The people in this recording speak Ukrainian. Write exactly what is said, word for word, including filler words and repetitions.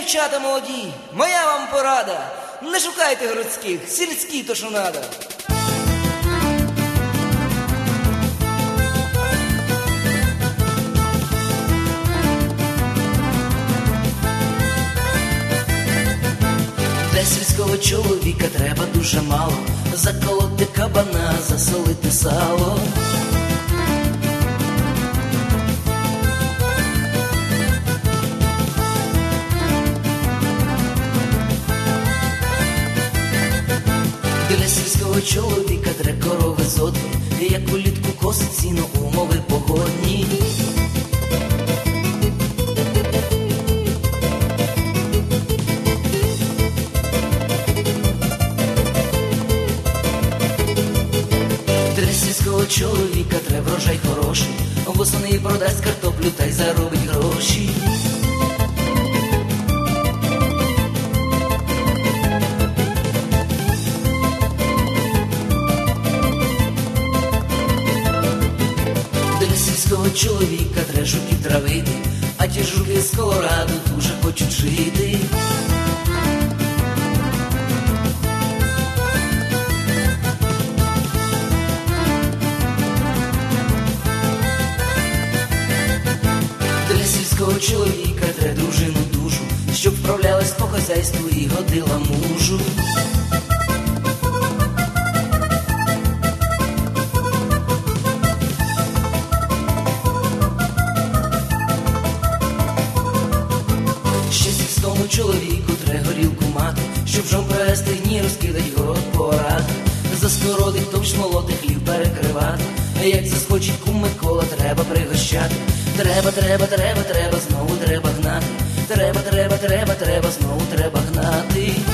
дівчата молоді, моя вам порада. Не шукайте городських, сільські то що надо. Для сільського чоловіка треба дуже мало: заколоти кабана, засолити сало. Для сільського чоловіка тре корови зодні, як улітку косить сіно, умови погодні. Для сільського чоловіка тре врожай хороший, восени продасть картоплю та й заробить гроші. Сільського чоловіка тре жуків травити, а ті жуки з Колораду дуже хочуть жити. Для сільського чоловіка тре дружину душу, щоб вправлялась по хазяйству і годила мужу. Чоловіку тре горілку мати, щоб жом привезти гні, розкидать город поорати. Заскородить товч молоти, хліб перекривати. Як заскочить кум Микола, треба пригощати. Треба, треба, треба, треба, знову треба гнати. Треба, треба, треба, треба, знову треба гнати.